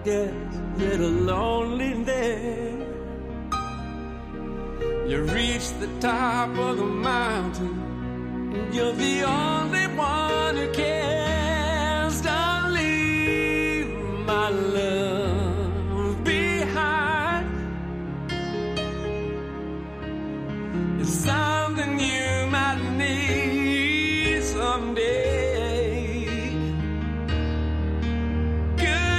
gets a little lonely there. You reach the top of the mountain, and you're the only one who cares.